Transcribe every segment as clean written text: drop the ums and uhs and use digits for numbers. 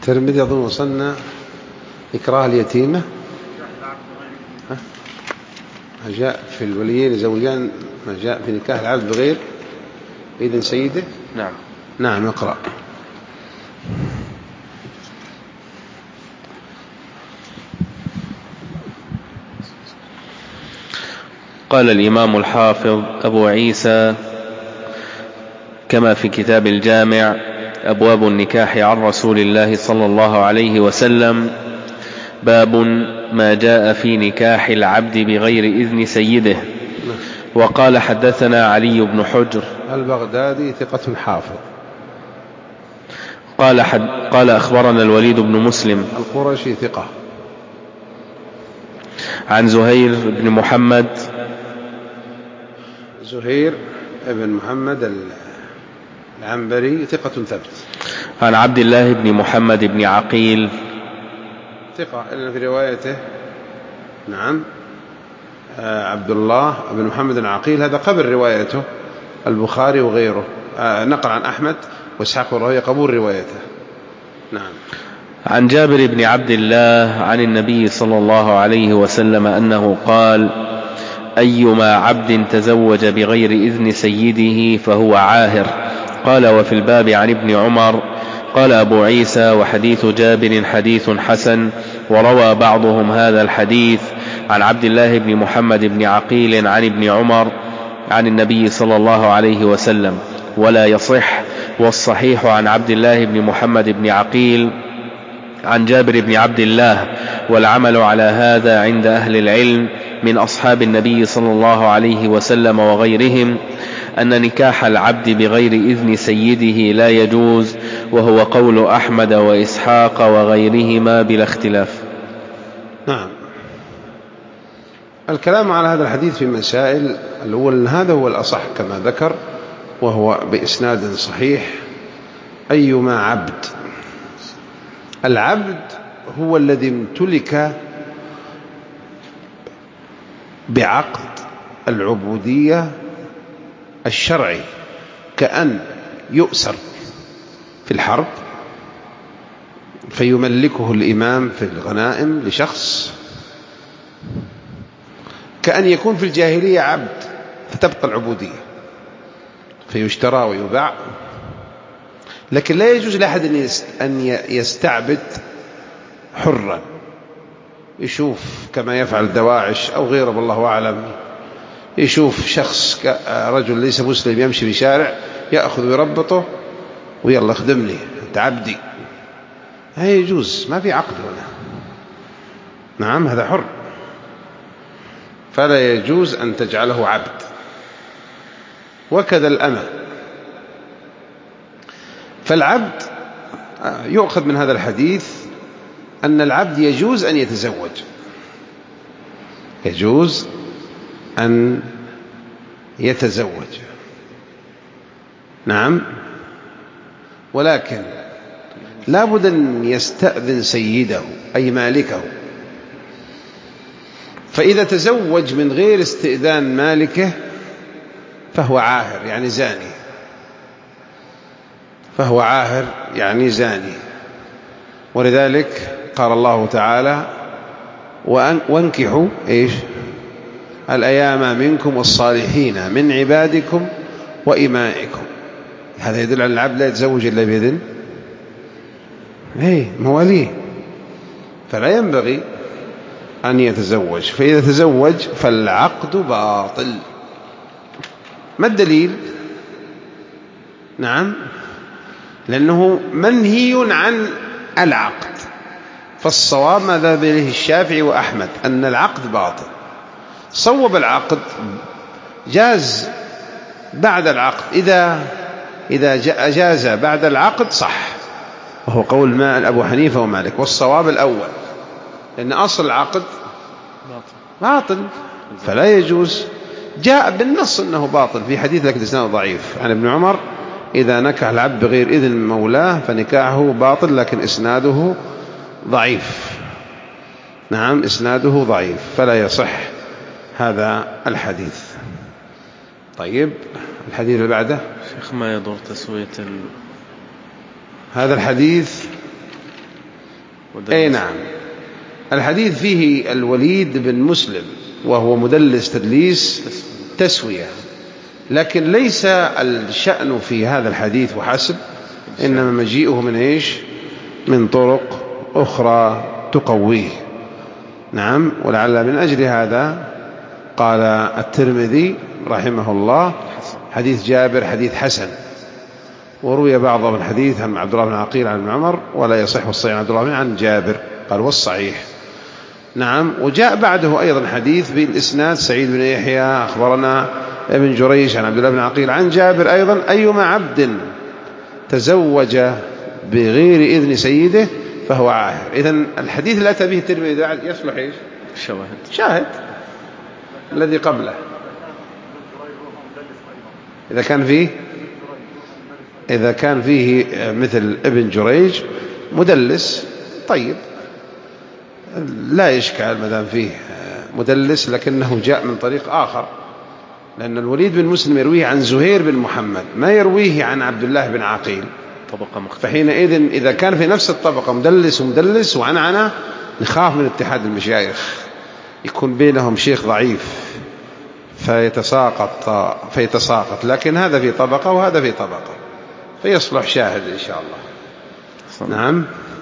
الترمذي أظن وصلنا إكراه اليتيمة. ما جاء في الوليين زوجان، ما جاء في نكاح العبد بغير إذن سيده. نعم اقرأ. قال الإمام الحافظ أبو عيسى كما في كتاب الجامع: أبواب النكاح عن رسول الله صلى الله عليه وسلم. باب ما جاء في نكاح العبد بغير إذن سيده. وقال حدثنا علي بن حجر البغدادي ثقة حافظ. قال أخبرنا الوليد بن مسلم القرشي ثقة. عن زهير بن محمد، زهير بن محمد العنبري ثقة ثبت. عن عبد الله بن محمد بن عقيل ثقة إلا في روايته. نعم عبد الله بن محمد العقيل هذا قبل روايته البخاري وغيره، نقل عن أحمد وإسحاق والراهويه قبول روايته. نعم. عن جابر بن عبد الله عن النبي صلى الله عليه وسلم أنه قال: أيما عبد تزوج بغير إذن سيده فهو عاهر. قال: وفي الباب عن ابن عمر. قال أبو عيسى: وحديث جابر حديث حسن، وروى بعضهم هذا الحديث عن عبد الله بن محمد بن عقيل عن ابن عمر عن النبي صلى الله عليه وسلم، ولا يصح. والصحيح عن عبد الله بن محمد بن عقيل عن جابر بن عبد الله، والعمل على هذا عند أهل العلم من أصحاب النبي صلى الله عليه وسلم وغيرهم، أن نكاح العبد بغير إذن سيده لا يجوز، وهو قول أحمد وإسحاق وغيرهما بلا اختلاف. نعم. الكلام على هذا الحديث في مسائل. الأول هذا هو الأصح كما ذكر، وهو بإسناد صحيح: أيما عبد. العبد هو الذي امتلك بعقد العبودية الشرعي، كأن يؤسر في الحرب فيملكه الإمام في الغنائم لشخص، كأن يكون في الجاهلية عبد فتبقى العبودية فيشترى ويباع. لكن لا يجوز لأحد أن يستعبد حرا، يشوف كما يفعل دواعش أو غيره والله أعلم، يشوف شخص رجل ليس مسلم يمشي في شارع يأخذ ويربطه ويلا اخدم لي أنت عبدي. هذا يجوز، ما في عقد هنا. نعم هذا حر، فلا يجوز أن تجعله عبد. وكذا الأمة. فالعبد يؤخذ من هذا الحديث أن العبد يجوز أن يتزوج، يجوز أن يتزوج. نعم. ولكن لا بد أن يستأذن سيده أي مالكه. فإذا تزوج من غير استئذان مالكه فهو عاهر يعني زاني، فهو عاهر يعني زاني. ولذلك قال الله تعالى: وانكحوا إيش الأيام منكم والصالحين من عبادكم وإمائكم. هذا يدل على العبد لا يتزوج إلا بإذن مواليه، فلا ينبغي أن يتزوج. فإذا تزوج فالعقد باطل. ما الدليل؟ نعم لأنه منهي عن العقد. فالصواب ما ذهب إليه الشافعي وأحمد أن العقد باطل. صوب العقد جاز بعد العقد، إذا جاز بعد العقد صح، وهو قول أبو حنيفة ومالك. والصواب الأول، لأن أصل العقد باطل فلا يجوز. جاء بالنص أنه باطل في حديث لكن إسناده ضعيف عن ابن عمر: إذا نكح العبد بغير إذن مولاه فنكاحه باطل، لكن إسناده ضعيف. نعم إسناده ضعيف فلا يصح هذا الحديث. طيب الحديث اللي بعده شيخ: ما يضر تسوية هذا الحديث أي نعم. الحديث فيه الوليد بن مسلم وهو مدلس تدليس تسوية، لكن ليس الشأن في هذا الحديث وحسب، إنما مجيئه من إيش؟ من طرق أخرى تقويه. نعم. ولعل من أجل هذا قال الترمذي رحمه الله حديث جابر حديث حسن، وروي بعض الحديث عن عبد الله بن عقيل عن ابن عمر ولا يصح الصحيح عن عبد الله عن جابر، قال والصحيح. نعم. وجاء بعده أيضا حديث بالإسناد سعيد بن يحيى أخبرنا ابن جريج عن عبد الله بن عقيل عن جابر أيضا أيما عبد تزوج بغير إذن سيده فهو عاهر. إذن الحديث لا تبيه الترمذي يصلح إيش؟ شاهد الذي قبله. إذا كان فيه مثل ابن جريج مدلس طيب لا يشكال ما دام فيه مدلس، لكنه جاء من طريق آخر، لأن الوليد بن مسلم يرويه عن زهير بن محمد ما يرويه عن عبد الله بن عقيل، طبقة مختلفة. فحينئذ إذا كان في نفس الطبقة مدلس وعنعنة نخاف من اتحاد المشايخ، يكون بينهم شيخ ضعيف فيتساقط، لكن هذا في طبقة وهذا في طبقة، فيصلح شاهد إن شاء الله. نعم.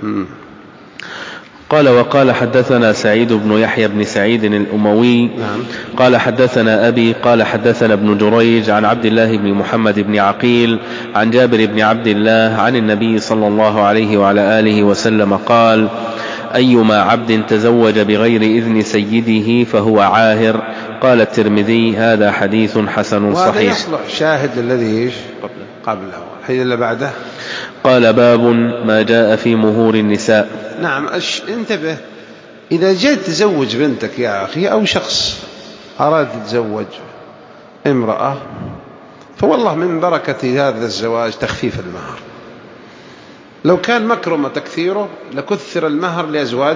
قال وقال حدثنا سعيد بن يحيى بن سعيد الأموي قال حدثنا أبي قال حدثنا ابن جريج عن عبد الله بن محمد بن عقيل عن جابر بن عبد الله عن النبي صلى الله عليه وعلى آله وسلم قال أيما عبد تزوج بغير إذن سيده فهو عاهر. قال الترمذي هذا حديث حسن صحيح. وهذا يصلح شاهد الذي قبله. الحديث اللي بعده قال باب ما جاء في مهور النساء. نعم. انتبه، إذا جاءت تزوج بنتك يا أخي أو شخص أراد تزوج امرأة، فوالله من بركة هذا الزواج تخفيف المهر. لو كان مكرمة تكثيره لكثر المهر لأزواج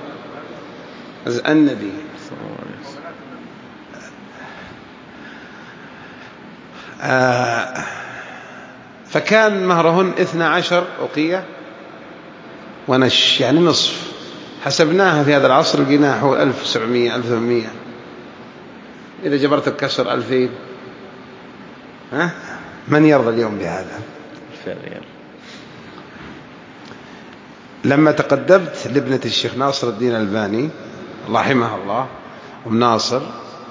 النبي. فكان مهرهن 12 أوقية ونش، يعني نصف. حسبناها في هذا العصر لقيناها حول 1700 1800. إذا جبرت الكسر 2000. من يرضى اليوم بهذا؟ لما تقدمت لابنة الشيخ ناصر الدين الألباني رحمه الله ناصر،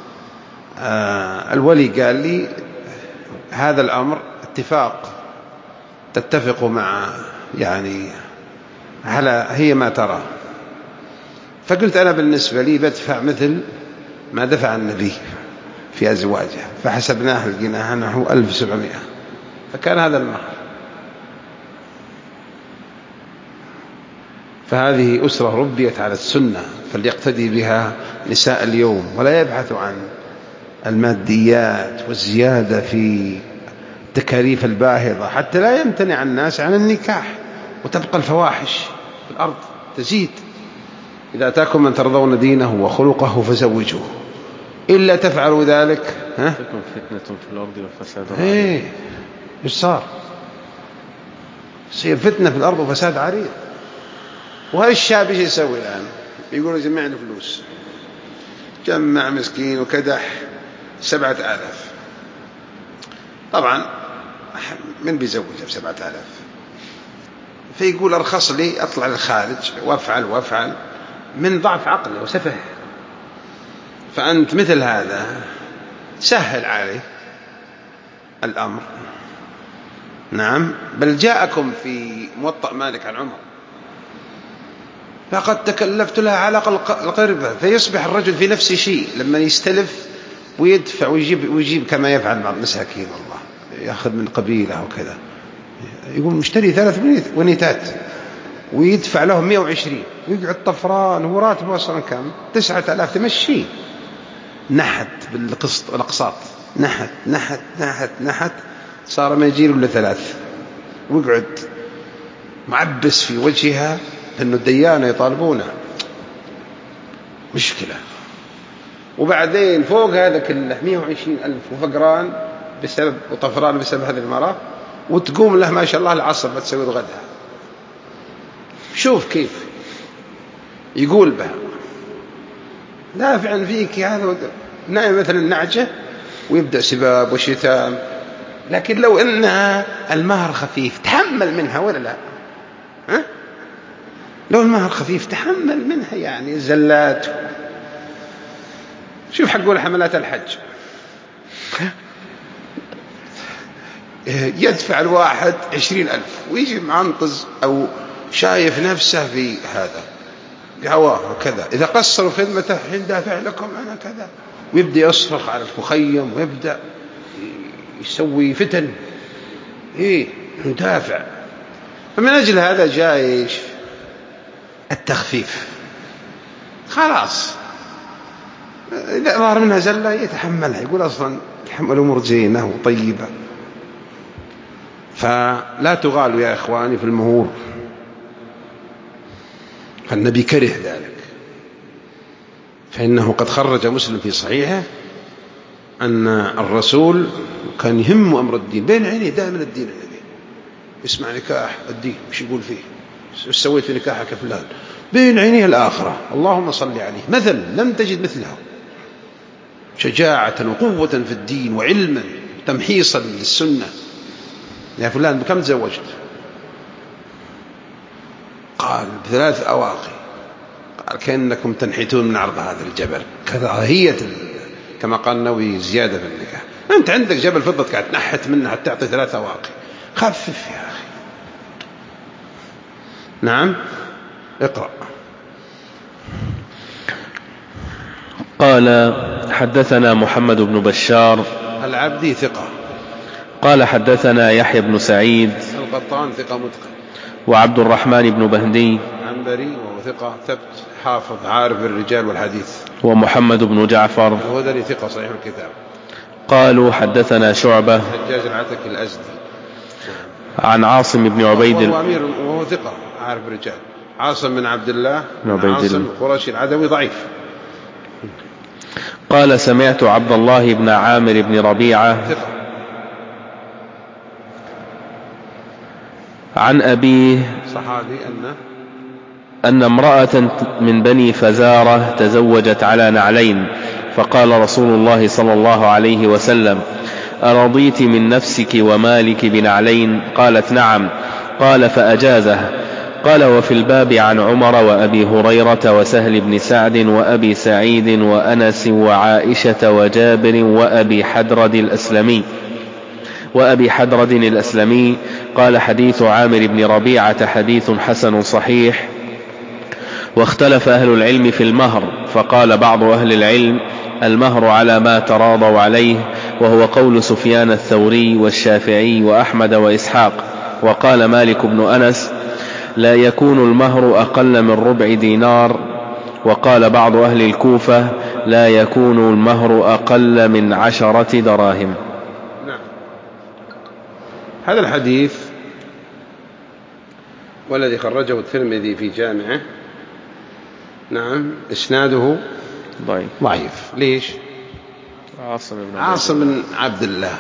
الولي قال لي هذا الأمر اتفاق تتفق مع يعني على هي ما ترى. فقلت أنا بالنسبة لي بدفع مثل ما دفع النبي في أزواجه، فحسبناها لقيناها نحو 1700، فكان هذا المهر. فهذه أسرة ربيت على السنة، فليقتدي بها نساء اليوم ولا يبحث عن الماديات والزيادة في التكاليف الباهظة، حتى لا يمتنع الناس عن النكاح وتبقى الفواحش في الأرض تزيد. إذا أتاكم من ترضون دينه وخلقه فزوجوه، إلا تفعلوا ذلك تكون فتنة في الأرض وفساد. إيش صار؟ يصير فتنة في الأرض وفساد عريض. وهذا الشاب إيش يسوي الآن؟ يقول جمع له فلوس، جمع مسكين وكدح 7000. طبعا من بيزوجه ب7000؟ فيقول أرخص لي أطلع للخارج وأفعل من ضعف عقله وسفه. فأنت مثل هذا سهل عليه الأمر. نعم. بل جاءكم في موطأ مالك عن عمر فقد تكلفت لها علق القربة، فيصبح الرجل في نفس شيء لما يستلف ويدفع ويجيب كما يفعل بعض المساكين، والله يأخذ من قبيلة وكذا، يقول مشتري 3 ونيتات ويدفع لهم 120 ويقعد طفران، هو راتبه أصلا كم 9000 تمشي. نحت بالقسط والأقساط، نحت صار ما يجيله إلا 3، ويقعد معبس في وجهها لأنه الديانة يطالبونه، مشكلة. وبعدين فوق هذا كله 120,000 وفقران بسبب وطفران بسبب هذه المرأة، وتقوم له ما شاء الله العصر بتسوي غدها. شوف كيف يقول بها دافعا فيك هذا نائم مثل النعجة ويبدأ سباب وشتام. لكن لو أنها المهر خفيف تحمل منها ولا لا؟ ها؟ لو المهر خفيف تحمل منها، يعني الزلات. شوف حقول حملات الحج، يدفع الواحد 20,000 ويجي معنطز أو شايف نفسه في هذا هواه كذا، إذا قصروا خدمته حين دافع لكم أنا كذا، ويبدأ يصرخ على المخيم ويبدأ يسوي فتن. يدافع. فمن أجل هذا جاء إيش؟ التخفيف. خلاص إذا ظهر منها زلة يتحملها، يقول أصلا يتحمل أمور زينة وطيبة. فلا تغالوا يا إخواني في المهور، فالنبي كره ذلك. فإنه قد خرج مسلم في صحيحه أن الرسول كان يهم أمر الدين، بين عينيه دائما الدين. النبي يسمع نكاح الدين وش يقول فيه، وش سويت في نكاحك فلان، بين عينيه الآخرة. اللهم صل عليه، مثل لم تجد مثله، شجاعة وقوة في الدين وعلما تمحيصا للسنة. يا فلان بكم تزوجت؟ قال ب3 أواقي. قال كأنكم تنحتون من عرض هذا الجبل، كراهية كما قال النووي زيادة في النكاح. أنت عندك جبل فضة قاعد تنحت منها حتى تعطي 3 أواقي، خفف يا أخي. نعم اقرأ. قال حدثنا محمد بن بشار العبدي ثقة. قال حدثنا يحيى بن سعيد القطان ثقة متقن. وعبد الرحمن بن بهدي عنبري وهو ثقة ثبت حافظ عارف الرجال والحديث. ومحمد بن جعفر الهذلي ثقة صحيح الكتاب. قالوا حدثنا شعبة حجاج العتكي الأزدي عن عاصم بن عبيد وهو أمير وهو ثقة عارف الرجال. عاصم بن عبد الله بن عبيد عاصم القرشي العدوي ضعيف. قال سمعت عبد الله بن عامر بن ربيعة ثقة. عن أبيه صحابي أن امرأة من بني فزارة تزوجت على نعلين، فقال رسول الله صلى الله عليه وسلم أرضيت من نفسك ومالك بنعلين؟ قالت نعم. قال فأجازه. قال وفي الباب عن عمر وأبي هريرة وسهل بن سعد وأبي سعيد وأنس وعائشة وجابر وأبي حدرد الأسلمي. قال حديث عامر بن ربيعة حديث حسن صحيح. واختلف أهل العلم في المهر، فقال بعض أهل العلم المهر على ما تراضوا عليه، وهو قول سفيان الثوري والشافعي وأحمد وإسحاق. وقال مالك بن أنس لا يكون المهر أقل من 4 دينار. وقال بعض أهل الكوفة لا يكون المهر أقل من 10 دراهم. نعم. هذا الحديث والذي خرجه الترمذي في جامعه، نعم، إسناده ضعيف. ليش؟ عاصم بن عبد الله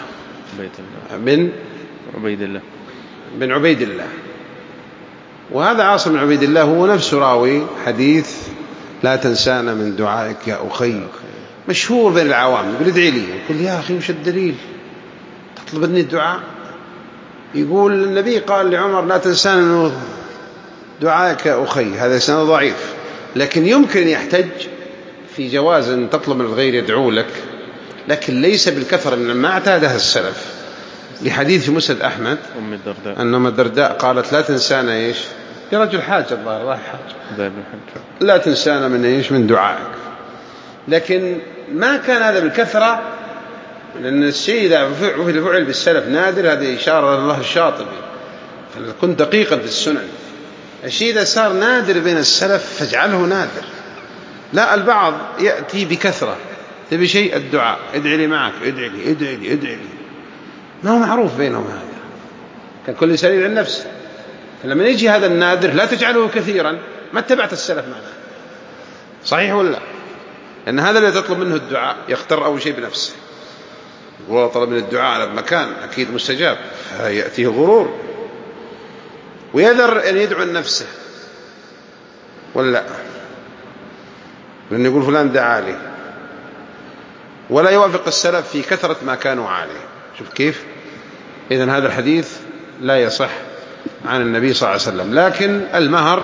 بن عبيد الله. وهذا عاصم بن عبيد الله هو نفسه راوي حديث لا تنسانا من دعائك يا أخي، مشهور بين العوام. يقول ادعي لي، يقول يا أخي وش الدليل تطلب مني الدعاء؟ يقول النبي قال لعمر لا تنسانا من دعائك يا أخي. هذا إسناد ضعيف، لكن يمكن يحتج في جواز أن تطلب من الغير يدعو لك، لكن ليس بالكثرة ما اعتادها السلف. لحديث في مسند أحمد أن أم الدرداء قالت لا تنسانا إيش؟ يا رجل حاج الله راح حاج، لا تنسانا من إيش؟ من دعائك. لكن ما كان هذا بالكثرة، لأن الشيء إذا فعل بالسلف نادر. هذه إشارة الله الشاطبي، فكن دقيقا في السنن. الشيء إذا صار نادر بين السلف فاجعله نادر. لا، البعض يأتي بكثرة، تبي شيء الدعاء، ادعي لي معك، ادعي لي ادعي لي ادعي لي، ما هو معروف بينهم هذا، كان كل سليم عن نفسه. فلما يجي هذا النادر لا تجعله كثيرا، ما اتبعت السلف معنا. صحيح ولا لا؟ لأن هذا اللي تطلب منه الدعاء يختار أول شيء بنفسه، هو طلب من الدعاء على مكان أكيد مستجاب، فيأتيه غرور ويذر أن يدعو لنفسه ولا لا؟ لأنه يقول فلان ده عالي، ولا يوافق السلف في كثرة ما كانوا عالي. شوف كيف. إذن هذا الحديث لا يصح عن النبي صلى الله عليه وسلم. لكن المهر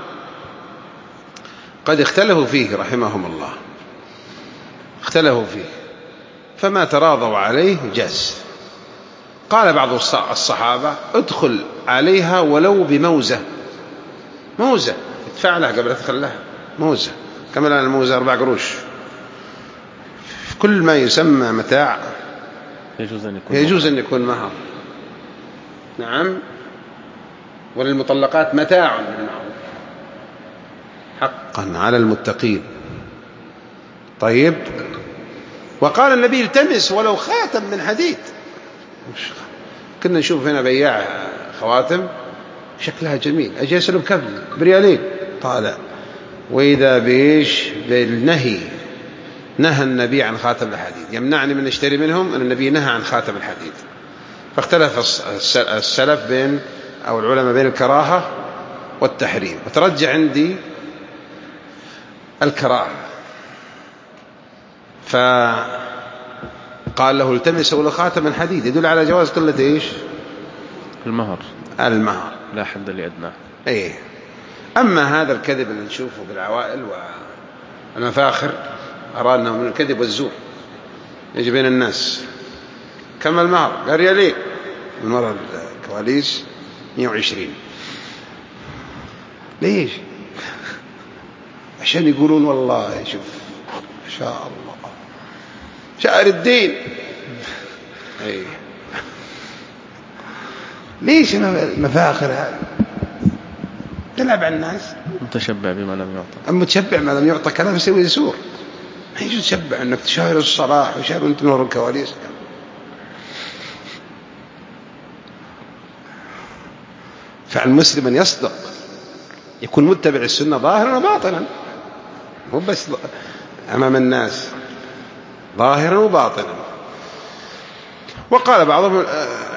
قد اختلفوا فيه رحمهم الله، اختلفوا فيه، فما تراضوا عليه جاز. قال بعض الصحابة ادخل عليها ولو بموزة، موزة ادفع لها قبل تدخل لها، موزة. كم الآن الموزة؟ 4 قروش. كل ما يسمى متاع يجوز أن يكون مهر. نعم. وللمطلقات متاع بالمعروف حقا على المتقين. طيب. وقال النبي التمس ولو خاتم من حديد. كنا نشوف هنا بياع خواتم شكلها جميل، أجي أسأله بكم؟ ب2 طالع، وإذا بإيش؟ بالنهي. نهى النبي عن خاتم الحديد. يمنعني من اشتري منهم أن النبي نهى عن خاتم الحديد. فاختلف السلف بين أو العلماء بين الكراهة والتحريم، وترجع عندي الكراهة. فقال له التمس ولو خاتم الحديد، يدل على جواز قلة إيش؟ المهر لا حد لأدناه. إيه. أما هذا الكذب اللي نشوفه بالعوائل والمفاخر، أرى أنه من الكذب والزور يجي بين الناس. كم المهر؟ قال 2 من وراء الكواليس 120. ليش؟ عشان يقولون والله شوف ما شاء الله شعر الدين. أي. ليش المفاخر هذا؟ تلعب على الناس. متشبع بما لم يعطى. متشبع ما لم يعطى كلام يسوي يسور. ما يجوز تشبع أنك تشاهر الصلاح وشاهر وانت نور الكواليس. فالمسلم أن يصدق، يكون متبع السنة ظاهرا وباطنا، مو بس أمام الناس، ظاهرا وباطنا. وقال بعضهم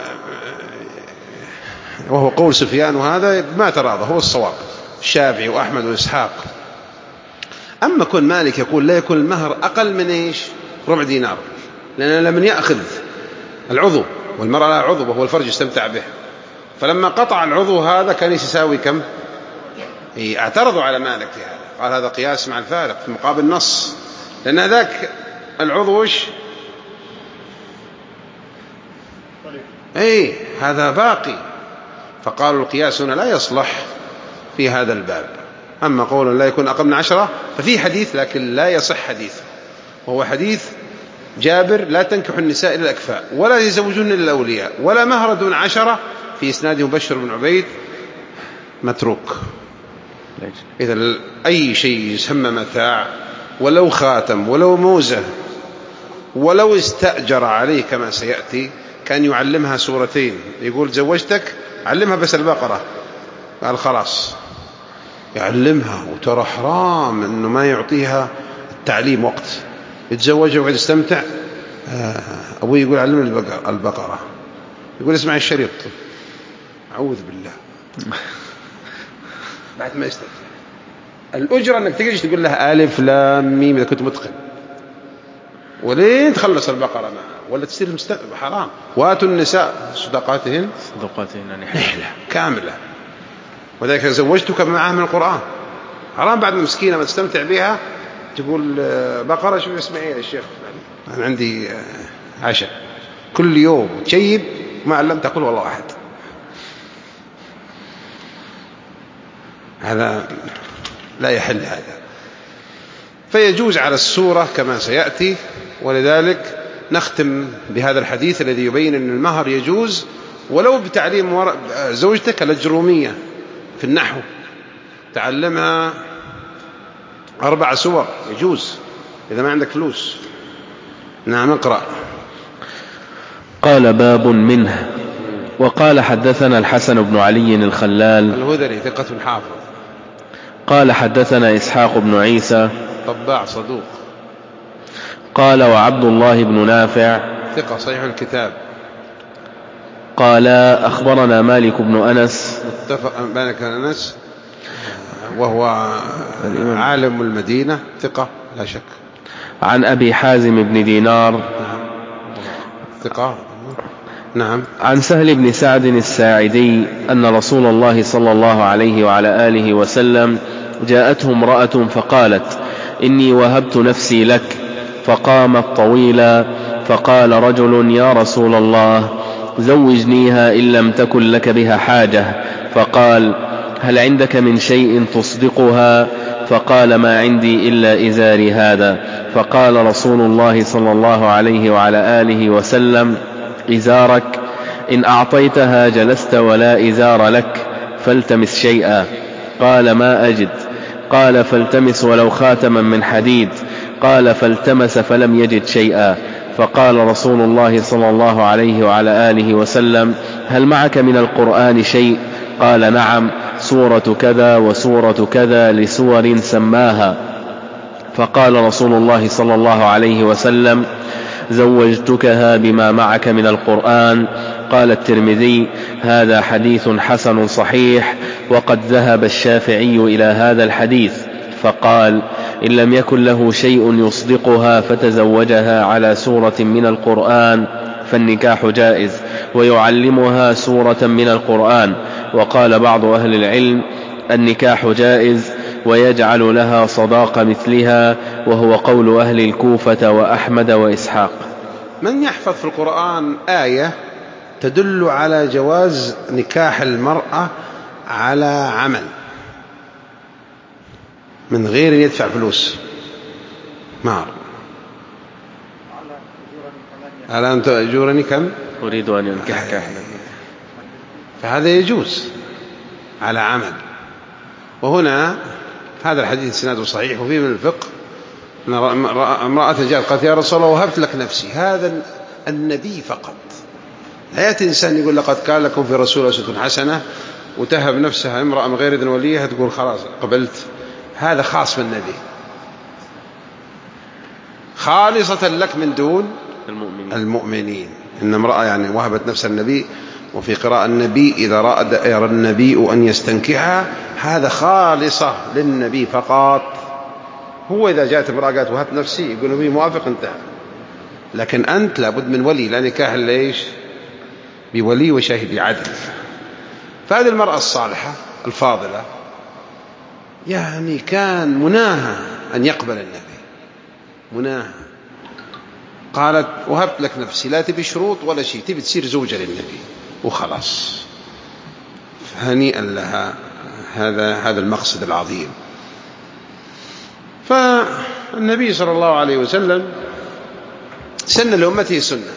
وهو قول سفيان، وهذا ما تراضى هو الصواب، الشافعي وأحمد وإسحاق. أما كن مالك يقول لا يكون المهر أقل من إيش؟ 4 دينار، لأن لمن يأخذ العضو، والمرأة لها عضو وهو الفرج يستمتع به، فلما قطع العضو هذا كان يساوي كم؟ اعترضوا على مالك في هذا، قال هذا قياس مع الفارق في مقابل نص، لأن ذاك العضو هذا باقي، فقالوا القياس هنا لا يصلح في هذا الباب. أما قول لا يكون أقل من 10 ففي حديث لكن لا يصح حديث، وهو حديث جابر لا تنكح النساء إلا الأكفاء ولا يزوجون إلا الأولياء ولا مهر دون 10، في إسناده بشر بن عبيد متروك. إذا أي شيء يسمى متاع، ولو خاتم ولو موزة ولو استأجر عليه كما سيأتي، كان يعلمها سورتين، يقول زوجتك علمها بس البقرة، قال خلاص يعلمها، وترى حرام أنه ما يعطيها التعليم وقت، يتزوجها وقد يستمتع. أبوي يقول علمني البقرة، يقول اسمع الشريط، أعوذ بالله. بعد ما يستمتع الأجرة أنك تجلس تقول لها ألف لام ميم إذا كنت متقن، ولين تخلص البقرة معها، ولا تصير حرام. وآتوا النساء صدقاتهن نحلة كاملة، وذلك زوجتك معها من القرآن. حرام بعد المسكينة ما تستمتع بها تقول بقرة شو اسمعي يا الشيخ أنا عندي عشاء كل يوم تشيب ما علمت أقول والله أحد. هذا لا يحل هذا. فيجوز على السورة كما سيأتي. ولذلك نختم بهذا الحديث الذي يبين أن المهر يجوز ولو بتعليم زوجتك الأجرومية في النحو، تعلمها 4 سور يجوز إذا ما عندك فلوس. نعم اقرأ. قال باب منه. وقال حدثنا الحسن بن علي الخلال الهذلي ثقة حافظ. قال حدثنا إسحاق بن عيسى طباع صدوق. قال وعبد الله بن نافع ثقة صحيح الكتاب. قال أخبرنا مالك بن أنس. مالك بن أنس وهو عالم المدينة ثقة. لا شك. عن أبي حازم بن دينار. نعم. ثقة. نعم. عن سهل بن سعد الساعدي أن رسول الله صلى الله عليه وعلى آله وسلم جاءته امرأة فقالت: إني وهبت نفسي لك. فقامت طويلا، فقال رجل: يا رسول الله، زوجنيها إن لم تكن لك بها حاجة. فقال: هل عندك من شيء تصدقها؟ فقال: ما عندي إلا إزاري هذا. فقال رسول الله صلى الله عليه وعلى آله وسلم: إزارك؟ إن أعطيتها جلست ولا إزار لك، فالتمس شيئا. قال: ما أجد. قال: فالتمس ولو خاتما من حديد. قال: فالتمس فلم يجد شيئا. فقال رسول الله صلى الله عليه وعلى آله وسلم: هل معك من القرآن شيء؟ قال: نعم، سورة كذا وسورة كذا لسور سماها. فقال رسول الله صلى الله عليه وسلم: زوجتكها بما معك من القرآن. قال الترمذي: هذا حديث حسن صحيح. وقد ذهب الشافعي إلى هذا الحديث فقال: إن لم يكن له شيء يصدقها فتزوجها على سورة من القرآن فالنكاح جائز، ويعلمها سورة من القرآن. وقال بعض أهل العلم: النكاح جائز ويجعل لها صداق مثلها، وهو قول أهل الكوفة وأحمد وإسحاق. من يحفظ في القرآن آية تدل على جواز نكاح المرأة على عمل من غير أن يدفع فلوس مهر. ألا أن تأجرني كم؟ أريد أن ينكحك أحدا. فهذا يجوز على عمل. وهنا هذا الحديث سناده صحيح، وفيه من الفقه امرأة جاءت قالت: يا رسول الله، وهبت لك نفسي. هذا النبي فقط. لا يأتي إنسان يقول: لقد كان لكم في رسول الله أسوة حسنة، وتهب نفسها امرأة من غير إذن وليها تقول خلاص قبلت. هذا خاص بالنبي، خالصة لك من دون المؤمنين. إن امرأة يعني وهبت نفسها النبي، وفي قراءة النبي إذا يرى النبي أن يستنكحها، هذا خالصة للنبي فقط. هو إذا جاءت امرأة قالت وهبت نفسي يقول النبي موافق، انتهى. لكن أنت لابد من ولي، لا نكاح ليش بولي وشاهد عدل. فهذه المرأة الصالحة الفاضلة يعني كان مناها أن يقبل النبي، مناها. قالت: وهبت لك نفسي، لا تبي شروط ولا شيء، تبي تصير زوجة للنبي وخلاص. هنيئا لها. هذا المقصد العظيم. فالنبي صلى الله عليه وسلم سن لأمته سنة.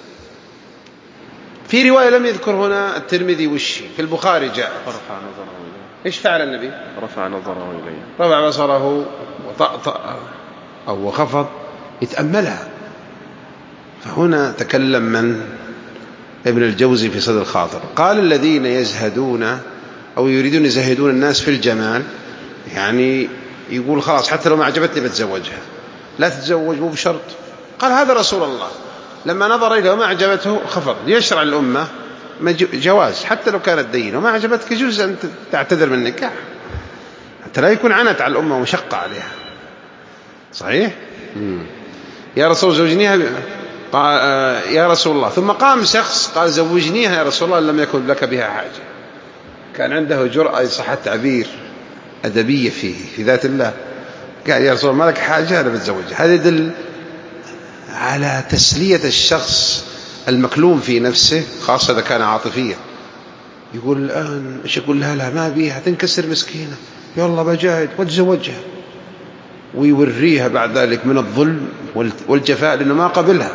في رواية لم يذكر هنا الترمذي وشي، في البخاري جاء: فرفع نظره إليه. إيش فعل النبي؟ رفع نظره إليه، رفع بصره وطأطأ أو وخفض يتأملها. فهنا تكلم من ابن الجوزي في صدر الخاطر، قال: الذين يزهدون أو يريدون يزهدون الناس في الجمال، يعني يقول خلاص حتى لو ما عجبتني بتزوجها، لا تتزوج مو بشرط. قال: هذا رسول الله لما نظر إليه وما عجبته خفض. يشرع الأمة جواز حتى لو كانت دينة وما عجبتك يجوز أن تعتذر من النكاح حتى لا يكون عنت على الأمة ومشقة عليها. صحيح؟ يا رسول زوجنيها. يا رسول الله. ثم قام شخص قال: زوجنيها يا رسول الله إن لم يكن لك بها حاجة. كان عنده جرأة يصح التعبير أدبية في ذات الله. قال: يا رسول الله ما لك حاجة أنا بتزوجها. هذا يدل على تسلية الشخص المكلوم في نفسه، خاصة إذا كان عاطفيا. يقول الآن إيش يقول لها؟ لا ما بيها تنكسر مسكينة، يلا بجاهد وتزوجها، ويوريها بعد ذلك من الظلم والجفاء لأنه ما قبلها.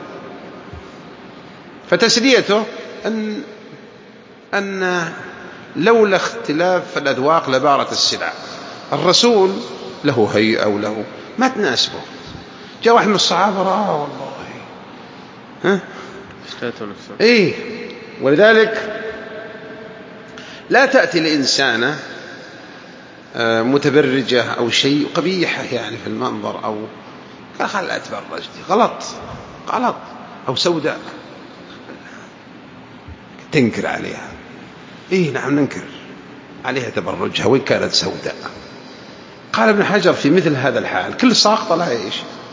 فتسليته أن لولا اختلاف الأذواق لبارت السلع. الرسول له هيئة وله ما تناسبه. جاء واحد من الصحابة والله اشتاته نفسه. إيه. ولذلك لا تأتي لإنسانة متبرجة أو شيء قبيحة يعني في المنظر، أو خل أتبرج، غلط أو سوداء تنكر عليها. إيه نعم ننكر عليها تبرجها وإن كانت سوداء. قال ابن حجر في مثل هذا الحال كل ساقطة لها إيش؟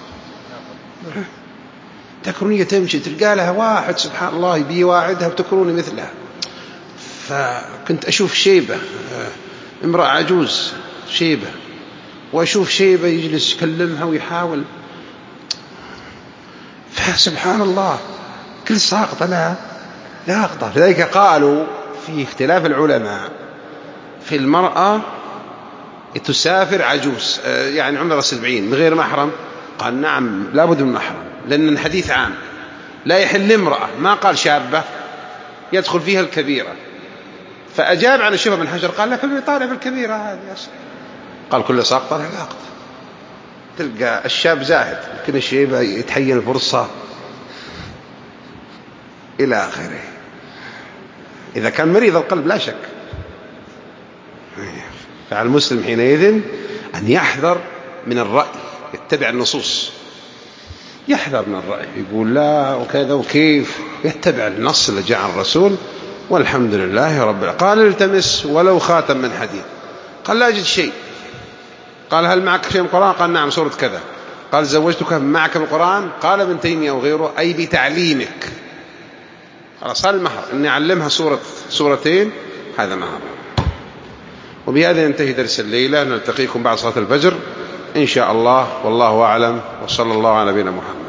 تكرونية تمشي تلقى لها واحد سبحان الله يبي واعدها وتكروني مثلها. فكنت أشوف شيبة، امرأة عجوز شيبة، وأشوف شيبة يجلس يكلمها ويحاول، فسبحان الله كل ساقطة لها أخطاء. لذلك قالوا في اختلاف العلماء في المرأة تسافر عجوز يعني عمرها 70 من غير محرم، قال نعم لابد من محرم، لأن الحديث عام لا يحل امرأة، ما قال شابة يدخل فيها الكبيرة. فأجاب عن الشيخ ابن حجر قال لا فليطالع بالكبيرة هذه أصلا، قال كل ساقطة لها لاقطة. تلقى الشاب زاهد لكن الشيب يتحين الفرصة إلى آخره. إذا كان مريض القلب لا شك. فعلى المسلم حينئذ أن يحذر من الرأي، يتبع النصوص، يحذر من الرأي يقول لا وكذا وكيف، يتبع النص اللي جاء عن الرسول. والحمد لله رب العالمين. قال التمس ولو خاتم من حديد، قال لا أجد شيء، قال هل معك شيء من القرآن؟ قال نعم سورة كذا. قال زوجتك معك من القرآن؟ قال ابن تيمية وغيره أي بتعليمك. خلاص هذا المهر، أني أعلمها سورتين، هذا مهر. وبهذا ينتهي درس الليلة، نلتقيكم بعد صلاة الفجر إن شاء الله، والله أعلم، وصلى الله على نبينا محمد.